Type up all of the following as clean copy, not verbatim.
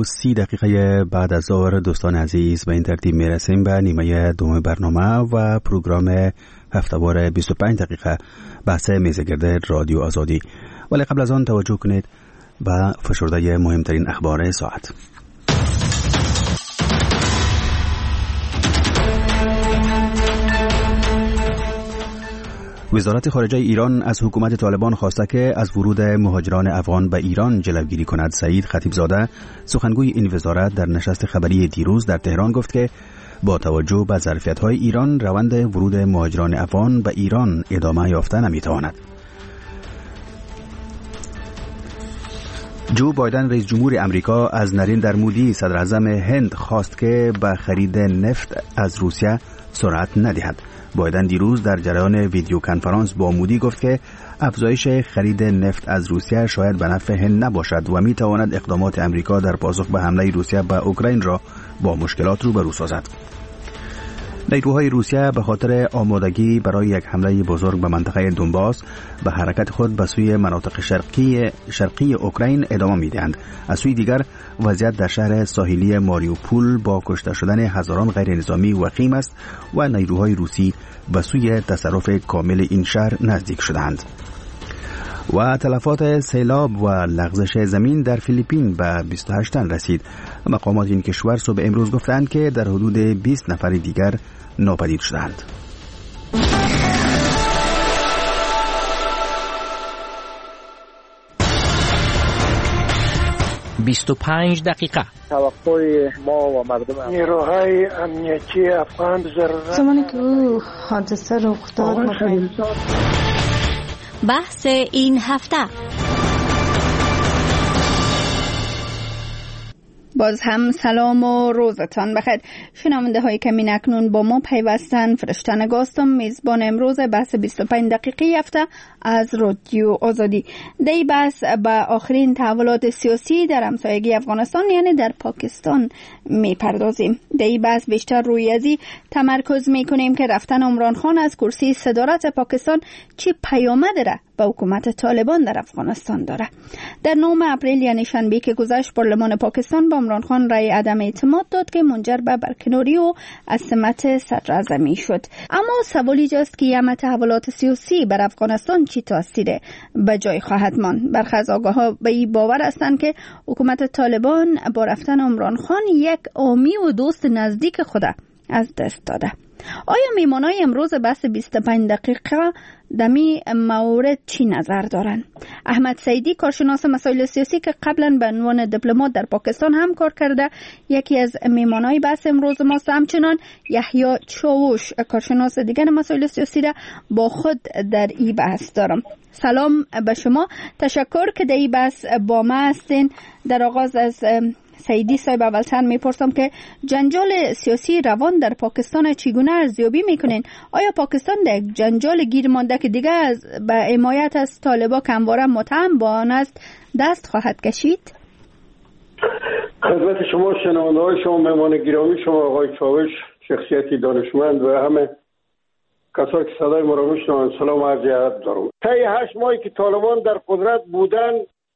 30 بعد از ظهر دوستان عزیز به این ترتیب میرسیم به نیمه دوم برنامه و پروگرام هفتهوار 25 دقیقه بحث میزگرد رادیو آزادی. ولی قبل از آن توجه کنید به فشرده مهمترین اخبار ساعت. وزارت خارجه ایران از حکومت طالبان خواسته که از ورود مهاجران افغان به ایران جلوگیری کند. سعید خطیبزاده سخنگوی این وزارت در نشست خبری دیروز در تهران گفت که با توجه به ظرفیت‌های ایران روند ورود مهاجران افغان به ایران ادامه یافته نمی‌تواند. جو بایدن رئیس جمهور امریکا از نریندر مودی صدر اعظم هند خواست که به خرید نفت از روسیه سرعت ندهد. بایدن دیروز در جریان ویدیو کنفرانس با مودی گفت که افزایش خرید نفت از روسیه شاید به نفع هند نباشد و می تواند اقدامات امریکا در پاسخ به حمله روسیه به اوکراین را با مشکلات روبرو سازد. نیروهای روسیه به خاطر آمادگی برای یک حمله بزرگ به منطقه دونباس به حرکت خود به سوی مناطق شرقی اوکراین ادامه می‌دهند. از سوی دیگر وضعیت در شهر ساحلی ماریوپول با کشته شدن هزاران غیر نظامی وخیم است و نیروهای روسی به سوی تصرف کامل این شهر نزدیک شدند. و تلفات سیلاب و لغزش زمین در فیلیپین به 28 تن رسید. مقامات این کشور صبح امروز گفتند که در حدود 20 نفر دیگر ناپدید شدند. دقیقه توقع ما و مردم نیروهای امنیتی افغان زمانی که حادثه رخ داد بحث این هفته. باز هم سلام و روزتان بخیر. شنونده هایی که اکنون با ما پیوستن، فرشته نگاستم، میزبان امروز بحث 25 دقیقه هفته از رادیو آزادی. دی بحث به آخرین تحولات سیاسی در همسایگی افغانستان یعنی در پاکستان میپردازیم. دی بحث بیشتر روی ازی تمرکز میکنیم که رفتن عمران خان از کرسی صدارت پاکستان چی پیامد داره به حکومت طالبان در افغانستان داره. در 9 اپریل یعنی شنبه که گذشت پارلمان پاکستان با عمران خان رای عدم اعتماد داد که منجر به برکناری و از سمت صدراعظمی شد. اما سوالی جاست که یه تحولات سیاسی بر افغانستان چی تاثیر به جای خواهد ماند؟ برخی از آگاها به این باور هستند که حکومت طالبان با رفتن عمران خان یک عامی و دوست نزدیک خود از دست داده. آیا میمانای امروز بحث 25 دقیقه دمی مورد چی نظر دارن؟ احمد سیدی کارشناس مسائل سیاسی که قبلا به عنوان دیپلمات در پاکستان هم کار کرده یکی از میمانای بحث امروز ماست. همچنان یحیی چاوش کارشناس دیگر مسائل سیاسی را با خود در این بحث دارم. سلام به شما، تشکر که در این بحث با ما هستین. در آغاز از سیدی صاحب اولتر میپرسم که جنجال سیاسی روان در پاکستان چگونه ارزیابی میکنین؟ آیا پاکستان در جنجال گیر مانده که دیگه به حمایت از طالبان که همواره متهم با آن است دست خواهد کشید؟ خدمت شما شنونده‌های شما، مهمان گرامی شما آقای چاوش، شخصیتی دانشمند و همه کسایی که صدای ما را میشنوند، سلام عرض ادب دارم. طی 8 ماهی که طالبان در قدرت بودن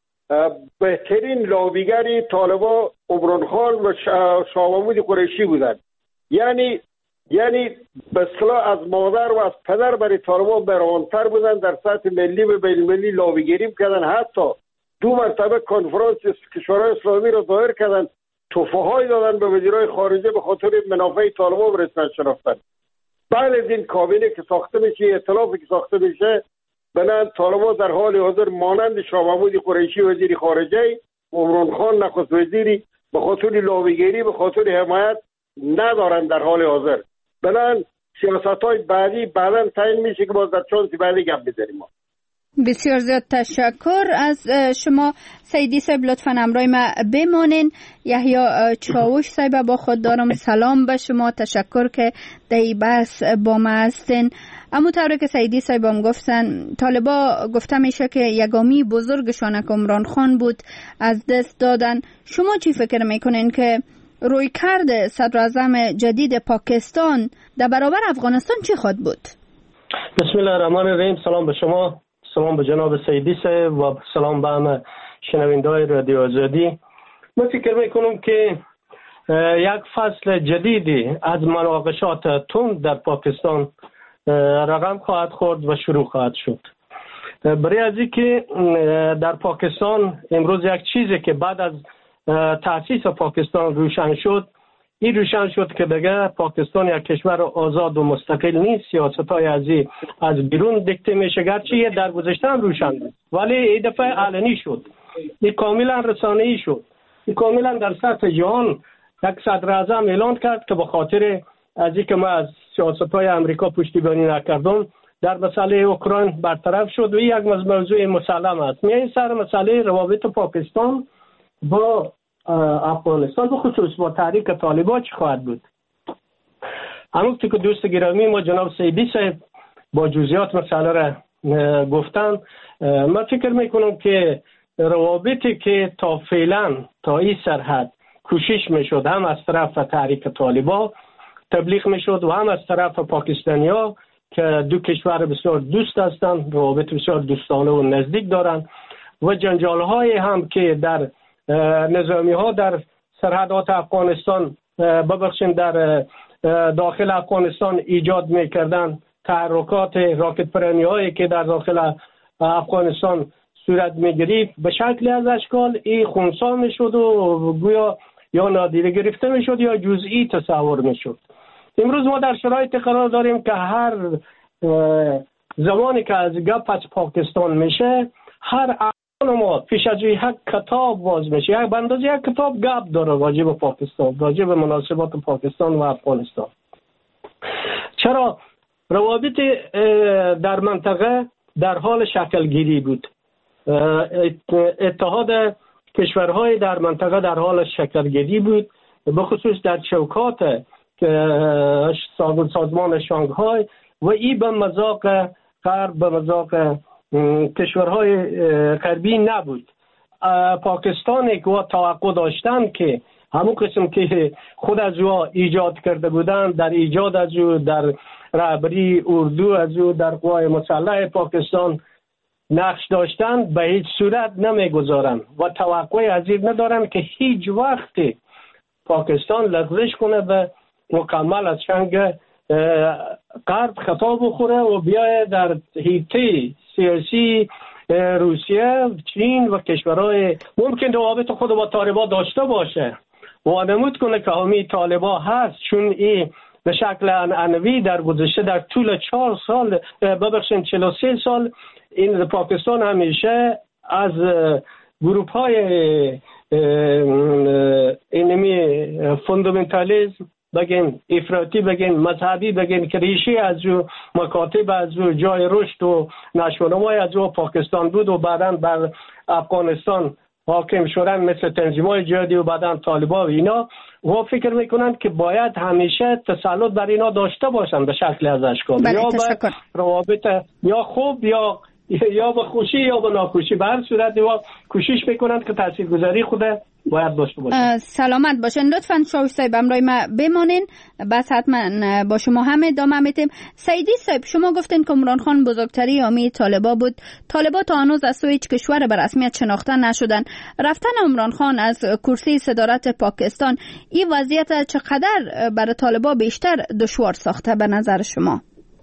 بهترین لابیگری طالبان عمران خان و شاه محمود قریشی بودند. یعنی به اصطلاح از مادر و از پدر برای طالبان برانتر بودند. در سطح ملی و بین‌المللی لابیگری کردن، حتی 2 مرتبه کنفرانس کشورهای اسلامی را ظاهر کردن، تحفه‌های دادن به وزیرای خارجه به خاطر منافع طالبان و رسمیت شناختن. بعد از این کابینه که ساخته میشه، ائتلافی که ساخته میشه، بنان طالبان در حال حاضر مانند شاه محمود قریشی وزیر خارجه و عمران خان نخست وزیری به خاطر لابیگری، به خاطر حمایت ندارن در حال حاضر. بنان سیاست‌های بعدی بعداً تعیین میشه که باز در چانسی بعدی گپ بزنیم. بسیار زیاد تشکر از شما سیدی صاحب، لطفاً همراه ما بمانین. یحیی چاوش صاحب با خود دارم، سلام به شما، تشکر که در این بحث با ما هستین. اما طوری که سیدی صاحب هم گفتن، طالبا گفته میشه که یگامی بزرگشان که عمران خان بود از دست دادن. شما چی فکر میکنین که روی کرد صدراعظم جدید پاکستان در برابر افغانستان چی خواهد بود؟ بسم الله الرحمن الرحیم. سلام به شما، سلام به جناب سیدی صاحب و سلام به همه شنونده‌های رادیو آزادی. من فکر میکنم که یک فصل جدیدی از مناقشات تند در پاکستان رقم خواهد خورد و شروع خواهد شد. برای از اینکه در پاکستان امروز یک چیزی که بعد از تأسیس پاکستان روشن شد، این روشن شد که دیگه پاکستان یک کشور آزاد و مستقل نیست. سیاست‌های از بیرون دیکته میشه، گرچه در گذشته هم روشن بود ولی این دفعه علنی شد، این کاملا رسانه‌ای شد، این کاملا در سطح جهان یک صدر اعظم اعلان کرد که به خاطر از اینکه ما از سیاست‌های امریکا پشتیبانی نکردم در مسئله اوکراین برطرف شد و یک موضوع مسلم است. میاییم سر مسئله روابط پاکستان با افغانستان به خصوص با تحریک طالبان چی خواهد بود. همونطور که دوست گرامی ما جناب سیدی صاحب با جزئیات مسئله را گفتن، من فکر میکنم که روابطی که تا فعلا تا این سرحد کوشش میشد هم از طرف تحریک طالبان تبلیغ میشد و هم از طرف پاکستانیا که دو کشور بسیار دوست هستند، روابط بسیار دوستانه و نزدیک دارند و جنجال هم که در نظامی ها در سرحدات افغانستان در داخل افغانستان ایجاد میکردن، تحرکات راکت پرانی هایی که در داخل افغانستان صورت میگرفت، به شکل از اشکال این خنثی میشد و گویا یا نادیده گرفته میشد یا جزئی تصور میشد. امروز ما در شرایط قرار داریم که هر زمانی که از گپ از پاکستان میشه، هر ما پیش از یک کتاب باز میشه، یک بندازه یک کتاب گپ داره راجع به پاکستان، راجع به مناسبات پاکستان و افغانستان. چرا روابط در منطقه در حال شکلگیری بود، اتحاد کشورهای در منطقه در حال شکلگیری بود، به خصوص در چوکات سازمان شانگهای و این به مذاق غرب، به مذاق کشورهای غربی نبود. پاکستانی که توقع داشتن که همون قسم که خود از او ایجاد کرده بودن، در ایجاد از او، در رهبری اردو از او، در قوای مسلح پاکستان نقش داشتن، به هیچ صورت نمیگذارن و توقع از این ندارن که هیچ وقت پاکستان لغزش کنه و مکمل از چنگ غرب خطا بخوره و بیاید در حیطه سیاسی روسیه، چین و کشورهای ممکن روابط خود با طالبان داشته باشه و نمود کنه که همین طالبان هست، چون این به شکل عنعنوی در گذشته در طول 4 سال 43 سال این پاکستان همیشه از گروپ های اینمی فوندامنتالیسم بگین، افراطی بگین، مذهبی بگین که ریشه از او مکاتب از او جای رشد و نشونمای از او پاکستان بود و بعدا بر افغانستان حاکم شدن مثل تنظیم‌های جهادی و بعدا طالبان و اینا، و فکر میکنند که باید همیشه تسلط بر اینا داشته باشن به شکل از اشکال، یا به روابط یا خوب یا به خوشی یا به ناخوشی، به هر صورت اینا کوشش میکنند که تاثیرگذاری خود باید داشته باشن. سلامت باشین. لطفاً شاوش صاحب همراه ما بمانین، بس حتما با شما هم ادامه میتیم. سیدی صاحب، شما گفتین که عمران خان بزرگترین حامی طالبان بود. طالبان تا هنوز از سوی هیچ کشور به رسمیت شناخته نشدن. رفتن عمران خان از کرسی صدارت پاکستان این وضعیت چقدر برای طالبان بیشتر دشوار ساخته به نظر شما؟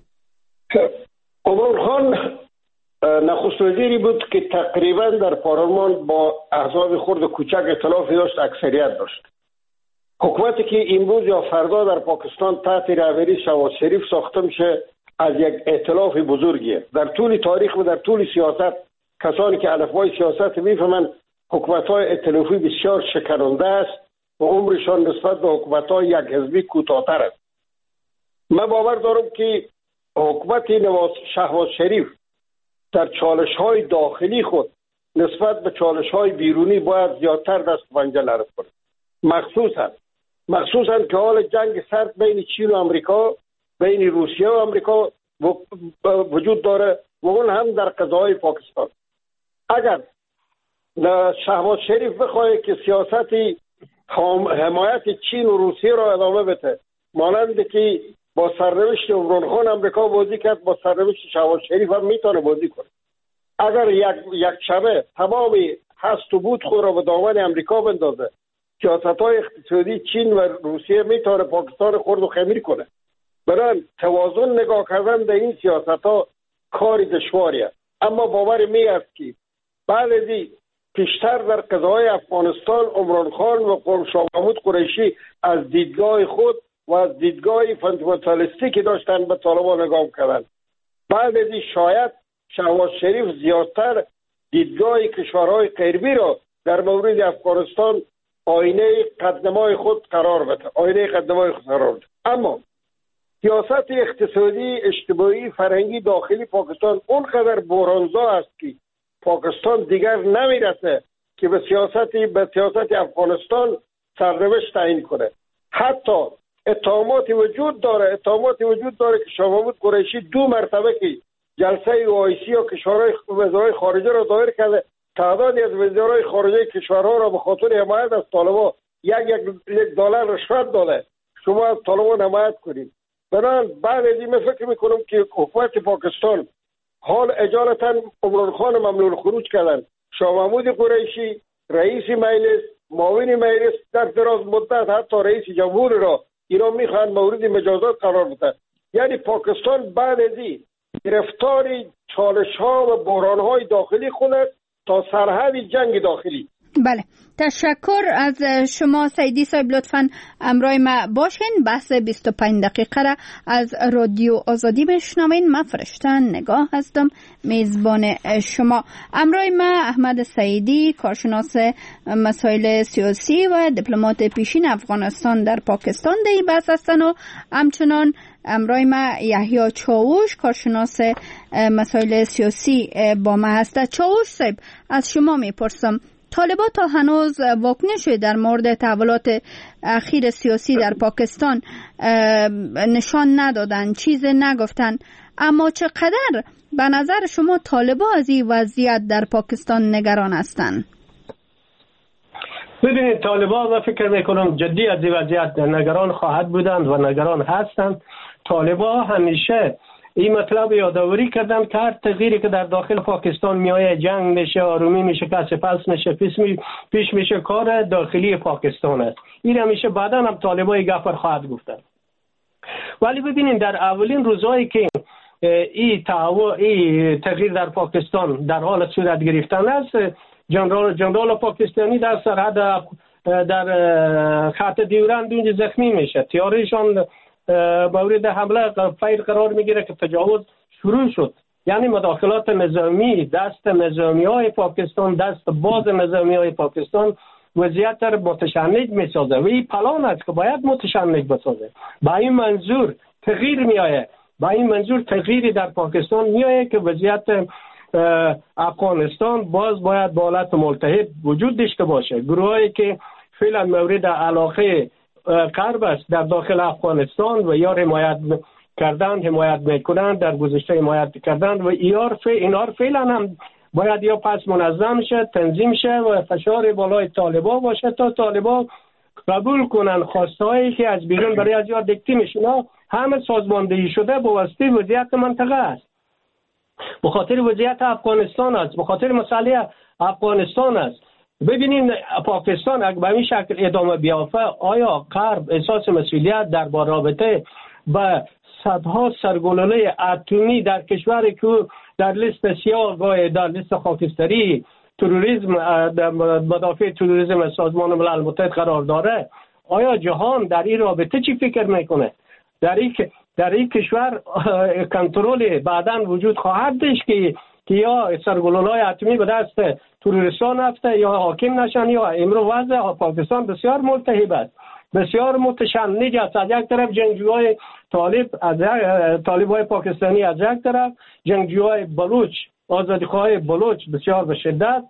عمران خان نخست وزیری بود که تقریبا در پارلمان با احزاب خرد کوچک ائتلافی داشت، اکثریت داشت. حکومتی که امروز یا فردا در پاکستان تحت رهبری شهباز شریف ساخته میشه از یک ائتلاف بزرگیه. در طول تاریخ و در طول سیاست کسانی که الفبای سیاست میفهمن حکومت‌های ائتلافی بسیار شکننده است و عمرشان نسبت به حکومت‌های یک حزبی کوتاه‌تر است. من باور دارم که حکومت شهباز شریف در چالش‌های داخلی خود نسبت به چالش‌های بیرونی باید زیادتر دست و پنجه نرم کنه. مخصوصاً که حال جنگ سرد بین چین و آمریکا، بین روسیه و آمریکا وجود داره و اون هم در قضای پاکستان. اگر شهباز شریف بخواه که سیاستی حمایت چین و روسیه را ادامه بده، مانند که با سرنوشت عمران خان آمریکا بازی کرد، با سرنوشت شهباز شریف هم میتونه بازی کنه. اگر یک شبه تمام هست و بود خود را به دامن آمریکا بندازه سیاست‌های اقتصادی چین و روسیه میتونه پاکستان خرد و خمیر کنه. برای توازن نگاه کردن در این سیاست‌ها کار دشواریه. اما باور می است که بعد از این پیشتر در قضای افغانستان عمران خان و شاه محمود قریشی از دیدگاه خود و از دیدگاه فاندامنتالیستی که داشتن به طالبان نگاه کردن. بعد از این شاید شهباز شریف زیادتر دیدگاه کشورهای غربی را در مورد افغانستان آینه قدنمای خود قرار بده. اما سیاست اقتصادی، اجتماعی، فرهنگی داخلی پاکستان اونقدر بحرانزا است که پاکستان دیگر نمیرسه که به سیاست افغانستان سرنوشت تعیین کنه. حتی اتهامات وجود داره که شاه محمود قریشی 2 مرتبه که جلسه OIC یا کشورهای وزرای خارجه را دایر کرده، تعدادی از وزرای خارجه کشورها را به خاطر حمایت از طالبان $1 رشوت داده شما از طالبان حمایت کنید. بنابراین بعد از این فکر میکنم که حکومت پاکستان حال اجالتا عمران خان ممنوع خروج کردن، شاه محمود قریشی، رئیس مجلس، معاون مجلس در دراز مدت حتی رئیس جمهور را اینا میخوان مورد مجازات قرار بدن. یعنی پاکستان بعد از این گرفتار چالش ها و بحران های داخلی خود است تا سرحد جنگ داخلی. بله، تشکر از شما سیدی صاحب. لطفاً همراه ما باشین. بحث 25 دقیقه را از رادیو آزادی بشنوین. من فرشته نگاه هستم، میزبان شما. همراه ما احمد سعیدی، کارشناس مسائل سیاسی و دیپلمات پیشین افغانستان در پاکستان در این بحث هستند و همچنان همراه ما یحیی چاوش، کارشناس مسائل سیاسی با ما هست. چاوش صاحب، از شما میپرسم، طالبان تا هنوز واکنشی در مورد تحولات اخیر سیاسی در پاکستان نشان ندادن، چیز نگفتن، اما چقدر به نظر شما طالبان از این وضعیت در پاکستان نگران هستند؟ ببینید، طالبان من فکر میکنم جدی از این وضعیت نگران خواهد بودند و نگران هستند. طالبان همیشه این مطلب یادآوری کردن که هر تغییری که در داخل پاکستان میایه، جنگ میشه، آرومی میشه، کسی پس میشه، پیش میشه، کار داخلی پاکستان است. این همیشه بعدا هم طالبان گفر خواهد گفتن. ولی ببینید، در اولین روزایی که این تغییر در پاکستان در حال صورت گرفتن است، جنرال پاکستانی در سرحد در خط دیورند اونجا زخمی میشه، تیاریشان مورد حمله فیر قرار میگیره که تجاوز شروع شد. یعنی مداخلات نظامی، دست نظامی های پاکستان، دست باز نظامی های پاکستان وضعیت را متشنج میسازه و این پلان است که باید متشنج بسازه. با این منظور تغییر میآید، با این منظور تغییری در پاکستان میآید که وضعیت افغانستان باز باید با حالت ملتهب وجود داشته باشه. گروهایی که فعلا مورد علاقه غرب است در داخل افغانستان و یا حمایت میکنند، در گذشته حمایت کردند و اینار فعلا هم باید یا پس منظم شه، تنظیم شه و فشار بالای طالبان باشه تا طالبان قبول کنن خواستهایی که از بیرون برای از یاد دکتی میشن. همه سازماندهی شده با واسطه وضعیت منطقه است، به خاطر وضعیت افغانستان است، به خاطر مسئله افغانستان است. ببینید، پاکستان اگر به این شکل ادامه بیافته، آیا غرب احساس مسئولیت در رابطه با صدها سرگلوله اتمی در کشوری که در لیست سیاه گاه در لیست خاکستری تروریسم مدافع تروریسم سازمان ملل متحد قرار داره، آیا جهان در این رابطه چی فکر میکنه؟ در این کشور کنترل بعداً وجود خواهد داشت که یا سرگلوله‌های اتمی به دست تروریستان افته یا حاکم نشن. یا امروز وضع پاکستان بسیار ملتهب است، بسیار متشنج است. از یک طرف جنگجوهای طالبای پاکستانی، از یک طرف جنگجوهای بلوچ، آزادیخواه بلوچ بسیار به شدت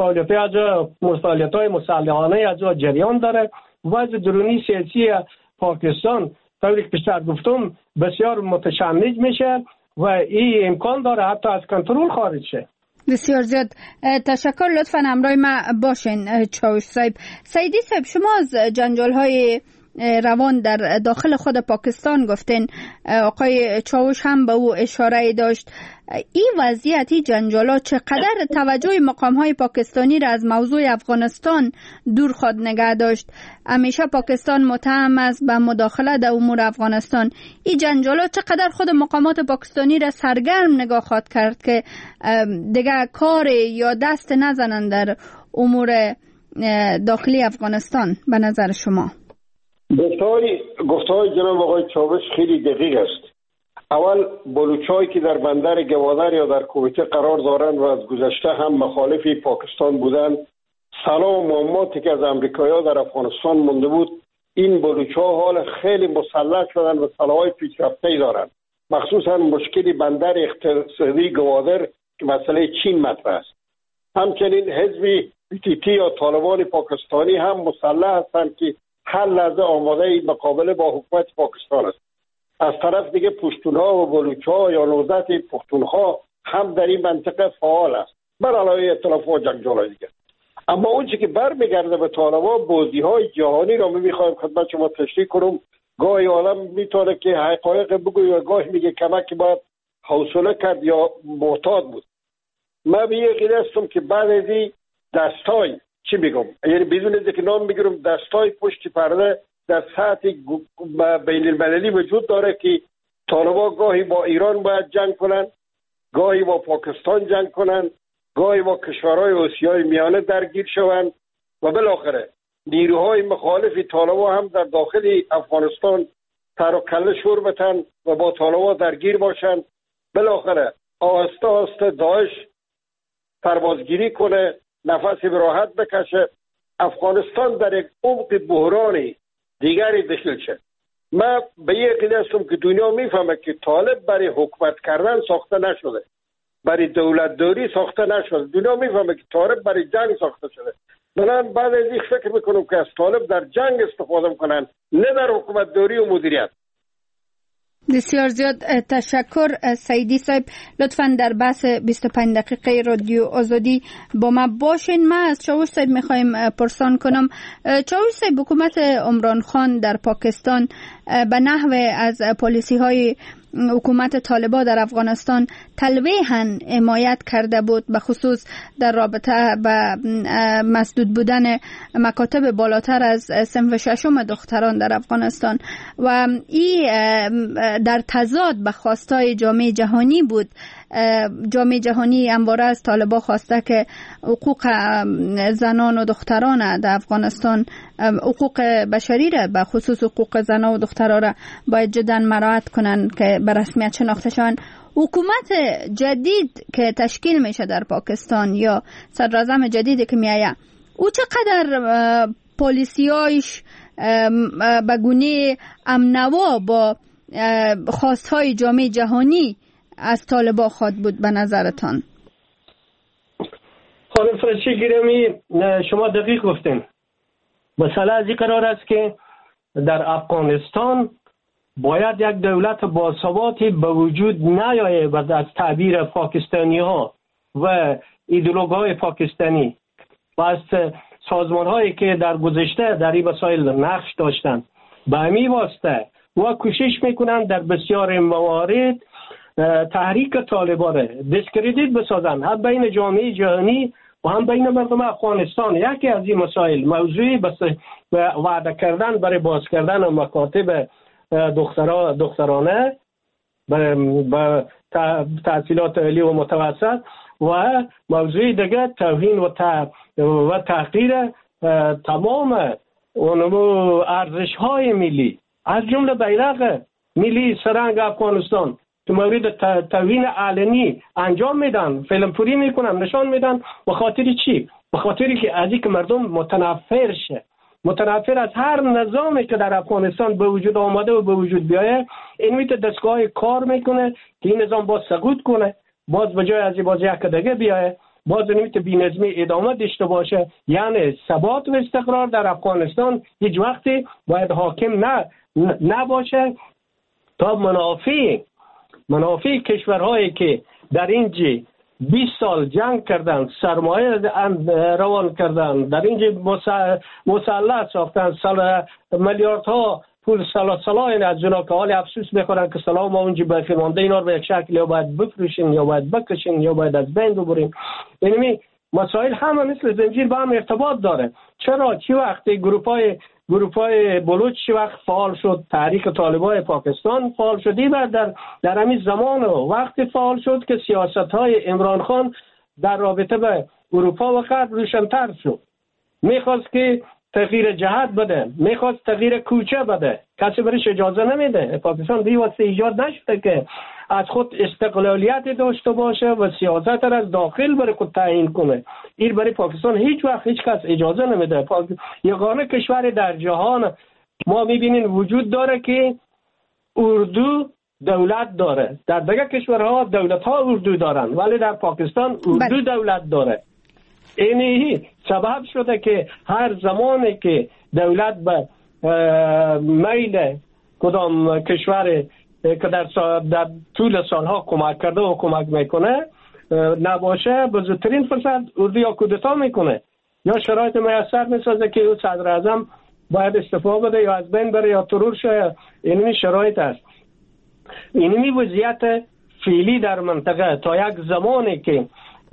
فعالیت‌های مسلحانه از جریان داره. وضع درونی سیاسی پاکستان طوری که پیشتر گفتم بسیار متشنج میشه و این امکان داره حتی از کنترل خارج شه. بسیار زیاد تشکر. لطفاً همراه ما باشین چاوش صاحب. سیدی صاحب، شما از جنجال های روان در داخل خود پاکستان گفتین. آقای چاوش هم به او اشاره داشت. این وضعیت، این جنجالات چقدر توجه مقام‌های پاکستانی را از موضوع افغانستان دور خود نگه داشت؟ همیشه پاکستان متهم است به مداخله در امور افغانستان. این جنجالات چقدر خود مقامات پاکستانی را سرگرم نگاه خواهد کرد که دیگه کار یا دست نزنند در امور داخلی افغانستان به نظر شما؟ گفتهای جناب آقای چاوش خیلی دقیق است. اول بلوچایی که در بندر گوادر یا در کویته قرار دارند و از گذشته هم مخالف پاکستان بودند، سلاح و مهماتی که از امریکایی‌ها در افغانستان مونده بود، این بلوچ‌ها حال خیلی مسلح شدن و سلاح‌های پیشرفته‌ای دارند، مخصوصا مشکلی بندر اقتصادی گوادر که مسئله چین مطرح است. همچنین حزب PTT یا طالبان پاکستانی هم مسلح هستند که هر لحظه آماده مقابله با حکومت پاکستان است. از طرف دیگه پشتونها و بلوچ‌ها یا نوزت پختونخوا هم در این منطقه فعال است، بر علاوه ائتلاف و جنجال‌های دیگه. اما اون چیزی که برمیگرده به طالبان، بازی‌های جهانی را می‌خوایم خدمت شما تشریح کنم. گاهی آدم میتونه که حقایق بگوید و گاهی میگه کمکی باید حوصله کرد یا محتاط بود. من به یک هستم که بعد از این دستای چی میگم، یعنی بدون از اینکه نام میگیرم، دستای پشت پرده در سطح بین المللی وجود داره که طالبان گاهی با ایران باید جنگ کنن، گاهی با پاکستان جنگ کنن، گاهی با کشورهای آسیای میانه درگیر شوند و بالاخره نیروهای مخالف طالبان هم در داخل افغانستان سر و کله شور بتن و با طالبان درگیر باشند. بالاخره آهسته آهسته داعش پروازگیری کنه، نفسی به راحت بکشه، افغانستان در یک عمق بحرانی دیگری داخل شه. من به یک عقیده هستم که دنیا میفهمه که طالب برای حکومت کردن ساخته نشده، برای دولت داری ساخته نشده. دنیا میفهمه که طالب برای جنگ ساخته شده. من بعد از این فکر میکنم که از طالب در جنگ استفاده کنن، نه در حکومت داری و مدیریت. بسیار زیاد تشکر سعیدی صاحب. لطفاً در بحث 25 دقیقه رادیو آزادی با ما باشین. ما از چاوش صاحب میخوایم پرسان کنم. چاوش صاحب، حکومت عمران خان در پاکستان به نحو از پالیسی های حکومت طالبان در افغانستان تلویحاً حمایت کرده بود، به خصوص در رابطه به مسدود بودن مکاتب بالاتر از صنف ششم دختران در افغانستان و این در تضاد به خواستای جامعه جهانی بود. جامعه جهانی همواره از طالبان خواسته که حقوق زنان و دختران در افغانستان، حقوق بشری را به خصوص حقوق زنان و دختران را باید جدا مراعات کنن که به رسمیت شناخته شوند. حکومت جدید که تشکیل میشه در پاکستان یا صدراعظم جدیدی که میآید، او چقدر پالیسیایش به گونه امنوا با خواستهای جامعه جهانی از طالبان خواد بود به نظرتان؟ خانم فرشی گرامی، شما دقیق گفتین. مسئله از این قرار است که در افغانستان باید یک دولت باثباتی به وجود نیاید و از تعبیر پاکستانی ها و ایدئولوژی های پاکستانی و از سازمان هایی که در گذشته در این مسائل نقش داشتند به همین واسطه و کوشش میکنن در بسیار موارد تحریک طالبان را دیسکردیت بسازن، هم بین جامعه جهانی و هم بین مردم افغانستان. یکی از این مسائل موضوعی وعده کردن برای باز کردن مکاتب دخترانه به تحصیلات عالی و متوسط و موضوع دیگه توهین و تحقیر تمام ارزش های ملی از جمله بیرق ملی سرنگ افغانستان تو مورد توهین علنی انجام میدن، فیلمپوری میکنن، نشان میدن. به خاطر چی؟ به خاطری که از اینکه مردم متنفر شه، متنفر از هر نظامی که در افغانستان به وجود آمده و به وجود بیایه، این میت دستگاه کار میکنه که این نظام باز سقوط کنه، باز به جای از باز یک دیگه بیایه، باز نمیت بی‌نظمی ادامه داشته باشه. یعنی ثبات و استقرار در افغانستان هیچ وقتی باید حاکم نباشه تا منافع کشورهایی که در اینجا 20 سال جنگ کردن، سرمایه روان کردن، در اینجا مسلح ساختن، میلیاردها پول سلاح از جنا که حال افسوس میخورن که سلاح ما اونجا باقی مانده، اینا رو به یک شکل یا باید بفروشین یا باید بکشین یا باید از بین ببرین. یعنی مسائل همه مثل زنجیر با هم ارتباط داره. چرا چی وقت گروپای بلوچ چی وقت فعال شد، تحریک طالبان پاکستان فعال شدی و در همین زمان وقت فعال شد که سیاست‌های عمران خان در رابطه به اروپا و غرب روشن‌تر شد. میخواست که تغییر جهت بده، میخواست تغییر کوچه بده، کسی برایش اجازه نمیده. پاکستان به واسه ایجاد نشده که از خود استقلالیت داشته باشه و سیاست را از داخل برای خود تعیین کنه. این برای پاکستان هیچ وقت هیچ کس اجازه نمیده. یگانه کشور در جهان ما میبینیم وجود داره که اردو دولت داره. در دیگه کشورها دولت ها اردو دارن ولی در پاکستان اردو دولت داره. اینی سبب شده که هر زمانی که دولت به میل کدام کشور که در طول سالها کمک کرده و کمک میکنه نباشه، به زودترین فرصت اردو یا کودتا میکنه یا شرایط میسر میسازه که او صدر اعظم باید استعفا بده یا از بین بره یا ترور شه. اینمی شرایط است. اینمی وضعیت فعلی در منطقه تا یک زمانی که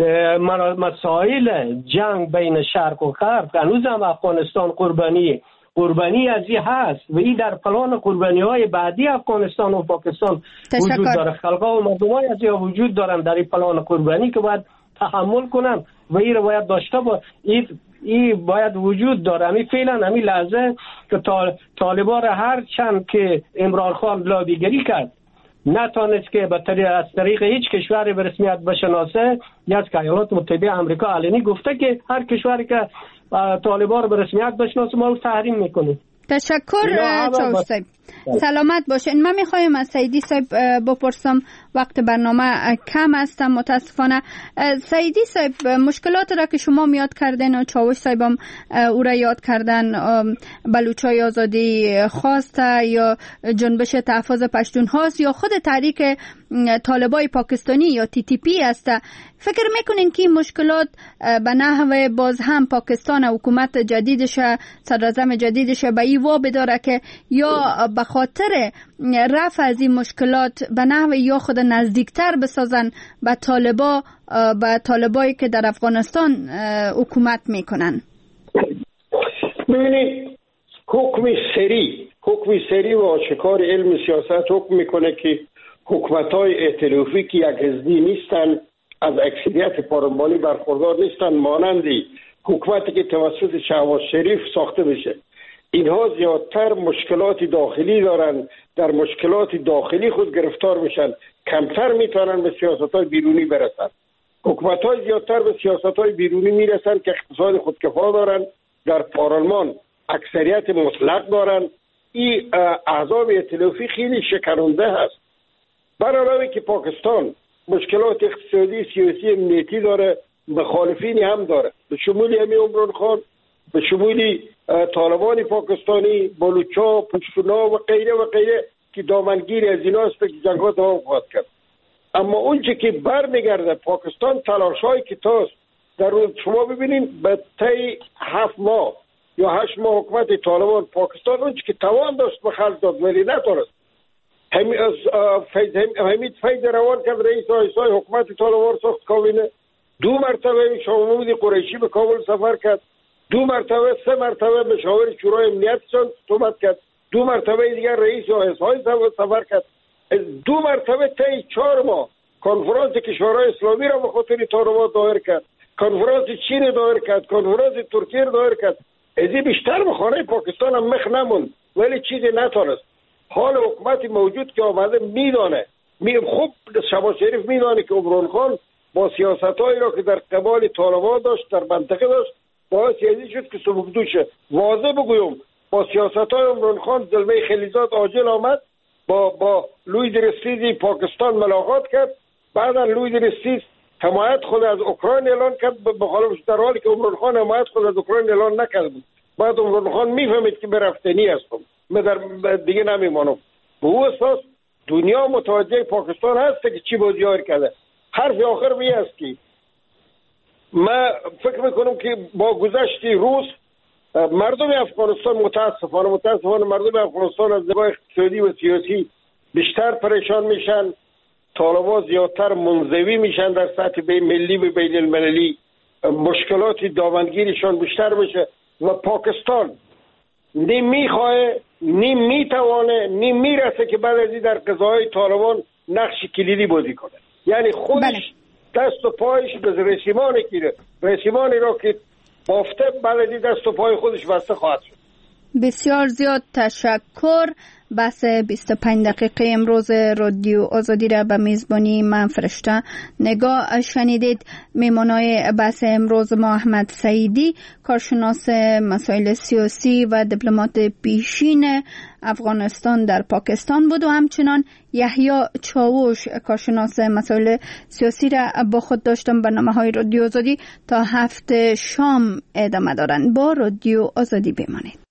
مسائل جنگ بین شرق و غرب، هنوز هم افغانستان قربانی از این هست و این در پلان قربانی های بعدی افغانستان و پاکستان وجود داره. خلقا و مردم های از این وجود دارن در این پلان قربانی که باید تحمل کنن و این رو باید داشته با این باید وجود داره. همین فعلا همین لحظه که طالبان هر چند که عمران خان لابیگری کرد نتانست که از طریق هیچ کشوری به رسمیت بشناسه. از ایالات متحده آمریکا علنی گفته که هر کشوری که طالبان رو به رسمیت بشناسه ما رو تحریم میکنیم. تشکر چاوش صاحب، سلامت باشین. من میخوایم از سیدی صاحب بپرسم، وقت برنامه کم است متاسفانه. سیدی صاحب، مشکلات را که شما یاد کردن و چاوش صاحب هم او را یاد کردن، بلوچای آزادی خواسته یا جنبش تحفظ پشتون هاست یا خود تحریک طالبای پاکستانی یا TTP است، فکر میکنین که مشکلات به نحو باز هم پاکستان حکومت جدیدش، صدراعظم جدیدش به این وابه داره که یا به خاطر رفع از این مشکلات به نحو یا خود نزدیکتر بسازن به طالبایی که در افغانستان حکومت میکنن؟ ببینید، حکم سری و آشکار علم سیاست حکم میکنه که حکومت‌های ائتلافی که یک حزبی نیستن، از اکثریت پارلمانی برخوردار نیستن، مانندی حکومتی که توسط شهباز شریف ساخته بشه، اینها زیادتر مشکلات داخلی دارن، در مشکلات داخلی خود گرفتار میشن، کمتر میتونن به سیاست‌های بیرونی برسن. حکومت‌های زیادتر به سیاست‌های بیرونی میرسن که اقتصاد خودکفا دارن، در پارلمان اکثریت مطلق دارن. این احزاب ائتلافی خیلی شکننده هست. برای که پاکستان مشکلات اقتصادی، سیاسی، امنیتی داره، مخالفینی هم داره، به شمولی همین عمران خان، به شمولی طالبان پاکستانی، بلوچا، پشتونا و غیره که دامنگیر از اینا است که جنگات دوام خواهد کرد. اما اونچه که برمیگرده پاکستان، تلاش‌هایی که تاست در روز شما ببینید به طی 7 ماه یا 8 ماه حکومت طالبان پاکستان اونچه که توان داشت به خرج داد ولی نتونست. حمید فیض روان کرد، رئیس آیسای حکومت طالبان ساخت کابینه. 2 مرتبه شاه محمود قریشی به کابل سفر کرد. 2 مرتبه 3 مرتبه مشاور شورای امنیت صحبت کرد. 2 مرتبه دیگر رئیس آیسای سفر کرد. 2 مرتبه طی 4 ماه کنفرانس کشورهای اسلامی را به خاطر طالبان دایر کرد، کنفرانس چین دایر کرد، کنفرانس ترکیه دایر کرد. از این بیشتر به خانه پاکستان هم مخ نموند ولی چیزی نتونست. حال حکومت موجود که آمده میدانه، خوب شهباز شریف میدانه که عمران خان با سیاستایی را که در قبال طالبان داشت، در منطقه داشت، باعث این شد که سبکدوشه. واضح بگویم با سیاستای عمران خان زلمه خلیزاد عاجل آمد، با لوید رستیزی پاکستان ملاقات کرد. بعدا لوید رستیز حمایت خود از اوکراین اعلان کرد، در حالی که عمران خان حمایت خود از اوکراین اعلان نکرد. بعد عمران خان میفهمید که برفتنی هستم، من دیگه نمیمانم. به او اساس دنیا متوجه پاکستان هست که چی بازیار کرده. حرف آخر می است که من فکر میکنم که با گذشت روز مردم افغانستان متاسفانه مردم افغانستان از نگاه اقتصادی و سیاسی بیشتر پریشان میشن. طالبان زیادتر منزوی میشن در سطح ملی و بین المللی، مشکلات دامنگیرشان بیشتر میشه و پاکستان نیم میخواه، نیم میتوانه، نیم میرسه که بعد از این در قضاهای طالبان نقش کلیدی بازی کنه. یعنی خودش دست و پایش به رسیمانی را که بافته بعد از این دست و پای خودش بسته خواهد شد. بسیار زیاد تشکر. بحث 25 دقیقه امروز رادیو آزادی را به میزبانی من فرشته نگاه شنیدید. میمانای بحث امروز ما احمد سعیدی، کارشناس مسائل سیاسی و دیپلمات پیشین افغانستان در پاکستان بود و همچنان یحیی چاوش، کارشناس مسائل سیاسی را با خود داشتم. برنامه‌های رادیو آزادی تا 7 شام ادامه دارند. با رادیو آزادی بمانید.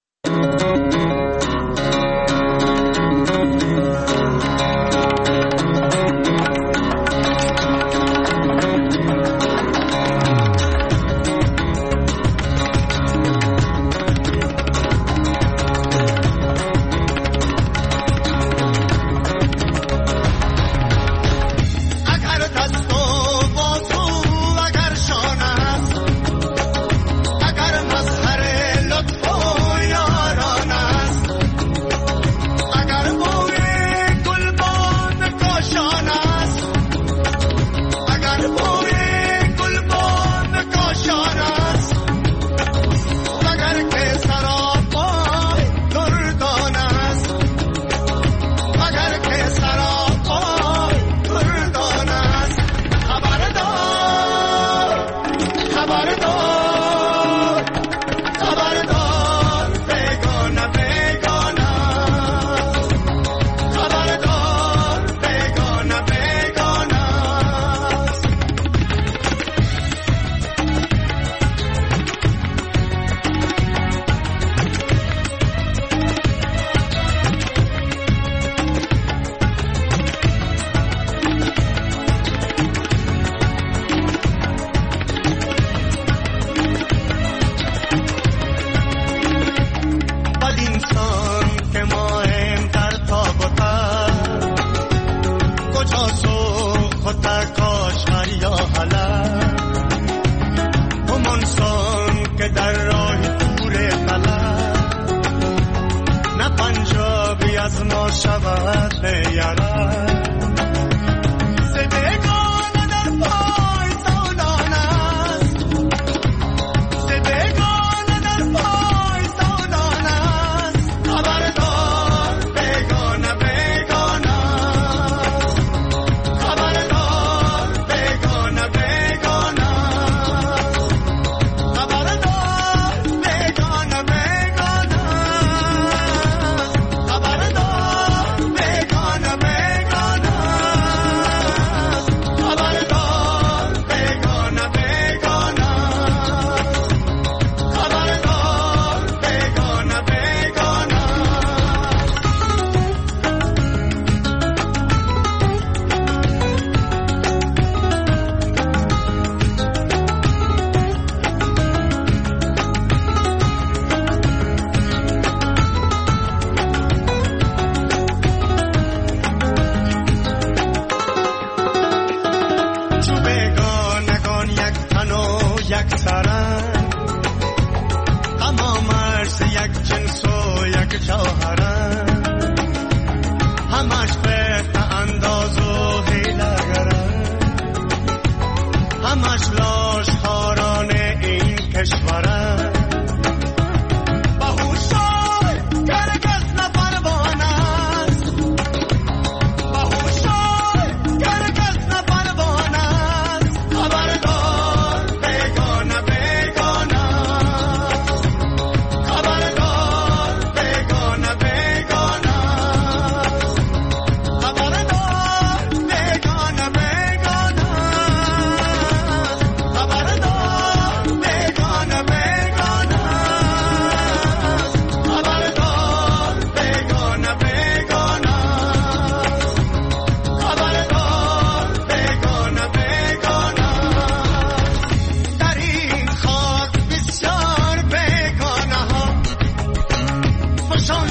بساز